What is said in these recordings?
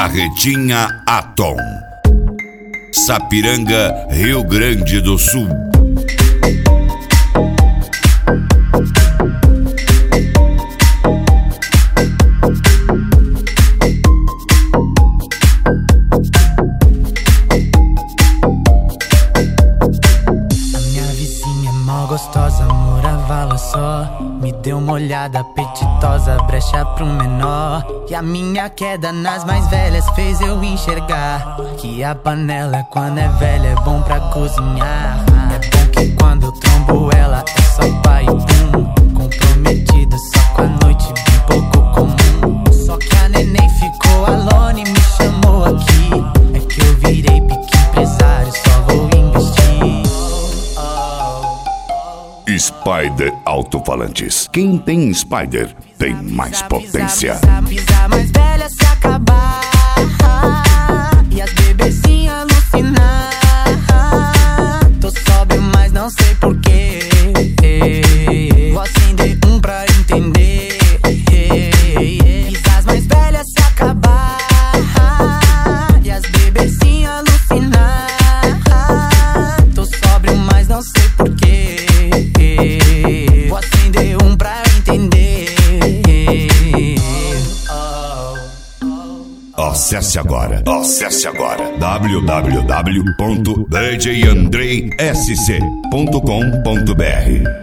Carretinha Atom, Sapiranga, Rio Grande do Sul. Gostosa, morava lá só. Me deu uma olhada apetitosa, brecha pro menor. E a minha queda nas mais velhas fez eu enxergar que a panela quando é velha é bom pra cozinhar. É bom que quando eu trombo ela é só pai comprometida só com a noite, bem pouco comum. Só que a neném ficou alone e me chamou aqui. É que eu virei pique empresário, só vou investir. Spider Alto-Falantes. Quem tem Spider tem mais potência. Pisa mais velha se acabar e as bebezinhas alucinar. Tô sóbrio, mas não sei porquê. Vou acender um pra entender. Pisa mais velha se acabar e as bebezinhas alucinar. Tô sóbrio, mas não sei porquê. Vou acender um pra entender. Acesse agora www.djandreisc.com.br.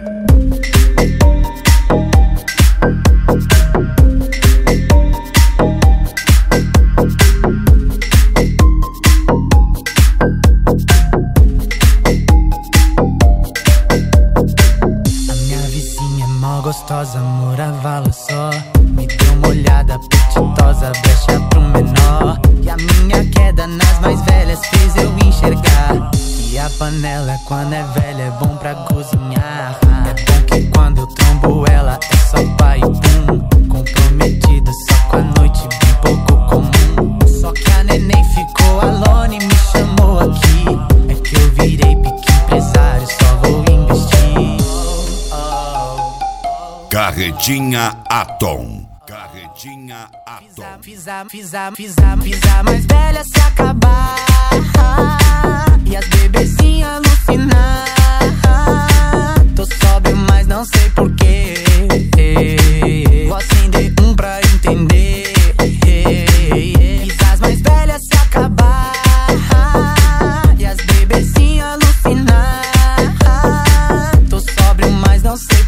Gostosa, morava lá só. Me deu uma olhada apetitosa, brecha pro menor. E a minha queda nas mais velhas fez eu enxergar que a panela quando é velha é bom pra cozinhar. É bom que quando eu trombo ela é só pai comprometida só com a noite, bem pouco comum. Só que a neném ficou alone e me chamou aqui. É que eu virei pique empresário, só vou investir. Carretinha Atom. Carretinha Atom. Pisa mais velha se acabar e as bebezinhas alucinar. Tô sóbrio, mas não sei porquê. Vou acender um pra entender. Pisa mais velha se acabar e as bebezinhas alucinar. Tô sóbrio, mas não sei porquê.